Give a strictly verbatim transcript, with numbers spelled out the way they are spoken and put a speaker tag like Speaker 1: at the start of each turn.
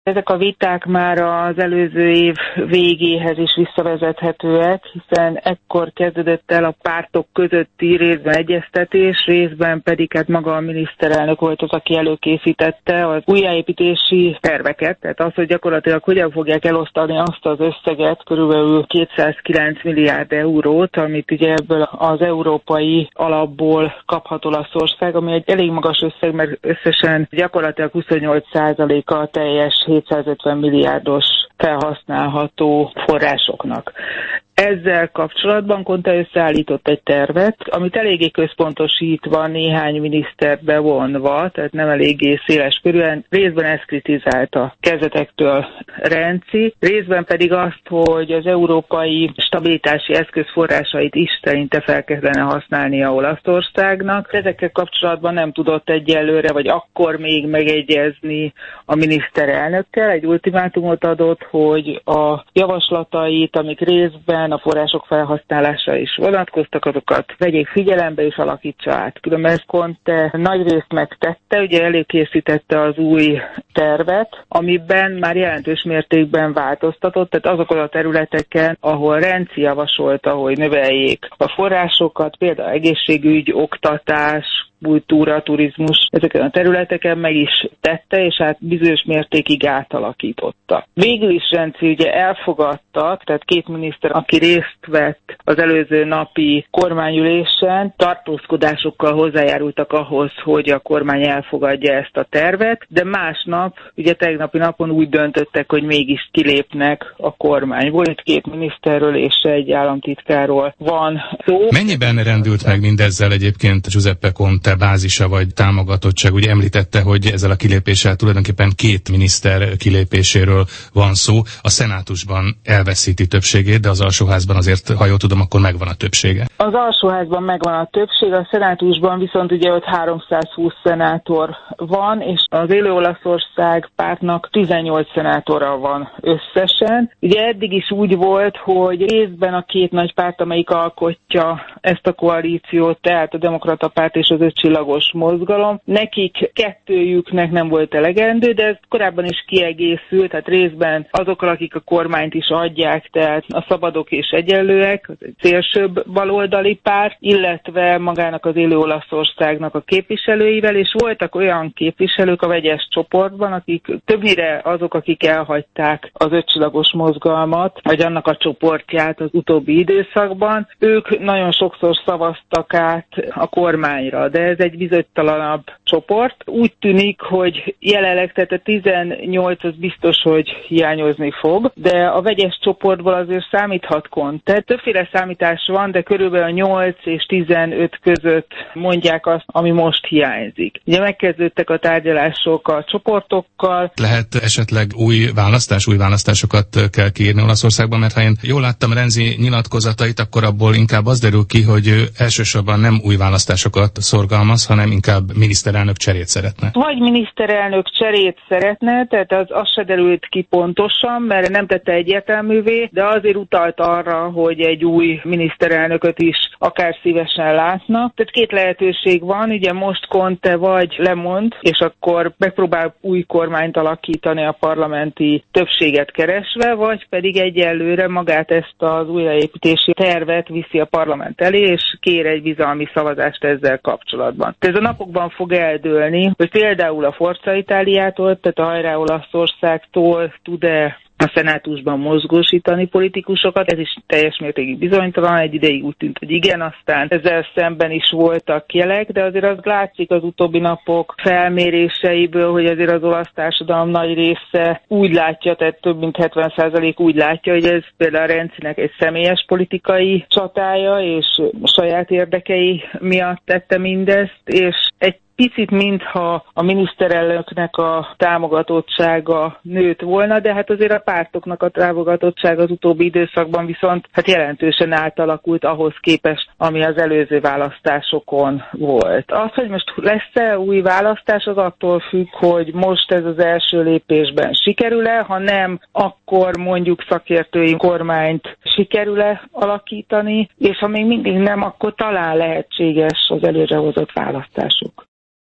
Speaker 1: Ezek a viták már az előző év végéhez is visszavezethetőek, hiszen ekkor kezdődött el a pártok közötti részben egyeztetés, részben pedig hát maga a miniszterelnök volt az, aki előkészítette az újjáépítési terveket, tehát az, hogy gyakorlatilag hogyan fogják elosztani azt az összeget, körülbelül kétszázkilenc milliárd eurót, amit ugye ebből az európai alapból kaphat Olaszország, ami egy elég magas összeg, mert összesen gyakorlatilag huszonnyolc százaléka a teljes hétszázötven milliárdos felhasználható forrásoknak. Ezzel kapcsolatban Conte összeállított egy tervet, amit eléggé központosítva, néhány miniszter bevonva, tehát nem eléggé széles körűen, részben ezt kritizálta kezdetektől Renzi, részben pedig azt, hogy az európai stabilitási eszköz forrásait is szerinte fel kellene használnia Olaszországnak. Ezekkel kapcsolatban nem tudott egyelőre, vagy akkor még megegyezni a miniszterelnökkel. Egy ultimátumot adott, hogy a javaslatait, amik részben a források felhasználása is vonatkoztak, azokat vegyék figyelembe és alakítsa át. Különben ezt Conte nagy részt megtette, ugye előkészítette az új tervet, amiben már jelentős mértékben változtatott, tehát azokon a területeken, ahol Renzi javasolta, hogy növeljék a forrásokat, például egészségügy, oktatás, kultúra, turizmus, ezeken a területeken meg is tette, és hát bizonyos mértékig átalakította. Végül is Renzi ugye elfogadta, tehát két miniszter, aki részt vett az előző napi kormányülésen, tartózkodásokkal hozzájárultak ahhoz, hogy a kormány elfogadja ezt a tervet, de másnap, ugye tegnapi napon úgy döntöttek, hogy mégis kilépnek a kormányból. Itt két miniszterről és egy államtitkárról van szó.
Speaker 2: Mennyiben rendült meg mindezzel egyébként Giuseppe Conte bázisa vagy támogatottság? Ugye említette, hogy ezzel a kilépéssel tulajdonképpen két miniszter kilépéséről van szó. A szenátusban elveszíti többségét, de az alsóházban azért, ha jól tudom, akkor megvan a többsége.
Speaker 1: Az alsóházban megvan a többség, a szenátusban viszont ugye ott háromszázhúsz szenátor van, és az Élő Olaszország pártnak tizennyolc szenátora van összesen. Ugye eddig is úgy volt, hogy részben a két nagy párt, amelyik alkotja ezt a koalíciót, tehát a Demokrata Párt és az Ötcsillagos Mozgalom, nekik kettőjüknek nem volt elegendő, de ez korábban is kiegészült, tehát részben azokkal, akik a kormányt is adják, tehát a Szabadok és Egyenlőek, az egy szélsőbb baloldali párt, illetve magának az Élő Olaszországnak a képviselőivel, és voltak olyan képviselők a vegyes csoportban, akik többnyire azok, akik elhagyták az Ötcsillagos Mozgalmat, vagy annak a csoportját az utóbbi időszakban. Ők nagyon sokszor szavaztak át a kormányra, de ez egy bizonytalanabb csoport. Úgy tűnik, hogy jelenleg, tehát a tizennyolc az biztos, hogy hiányozni fog, de a vegyes csoportból azért számíthat Conte. Többféle számítás van, de körülbelül a nyolc és tizenöt között mondják azt, ami most hiányzik. Ugye megkezdődtek a tárgyalások a csoportokkal.
Speaker 2: Lehet esetleg új választás, új választásokat kell kiírni Olaszországban, mert ha én jól láttam Renzi nyilatkozatait, akkor abból inkább az derül ki, hogy ő elsősorban nem új választásokat szorgalmaz, hanem inkább miniszterelnök cserét szeretne.
Speaker 1: Vagy miniszterelnök cserét szeretne, tehát az, az se derült ki pontosan, mert nem tette egyértelművé, de azért utalt arra, hogy egy új miniszterelnököt is akár szívesen látna. Tehát két lehetőség van, ugye most Conte vagy lemond, és akkor megpróbál új kormányt alakítani a parlamenti többséget keresve, vagy pedig egyelőre magát ezt az újraépítési tervet viszi a parlament elé, és kér egy bizalmi szavazást ezzel kapcsolatban. Ez a napokban fog eldőlni, hogy például a Forza Italiától, tehát a Hajrá Olaszországtól tud-e a szenátusban mozgósítani politikusokat, ez is teljes mértékig bizonytalan, egy ideig úgy tűnt, hogy igen, aztán ezzel szemben is voltak jelek, de azért az látszik az utóbbi napok felméréseiből, hogy azért az olasz társadalom nagy része úgy látja, tehát több mint hetven százalék úgy látja, hogy ez például a Renzinek egy személyes politikai csatája, és saját érdekei miatt tette mindezt, és egy picit mintha a miniszterelnöknek a támogatottsága nőtt volna, de hát azért a pártoknak a támogatottsága az utóbbi időszakban viszont hát jelentősen átalakult ahhoz képest, ami az előző választásokon volt. Az, hogy most lesz-e új választás, az attól függ, hogy most ez az első lépésben sikerül-e, ha nem, akkor mondjuk szakértői kormányt sikerül-e alakítani, és ha még mindig nem, akkor talán lehetséges az előrehozott választások.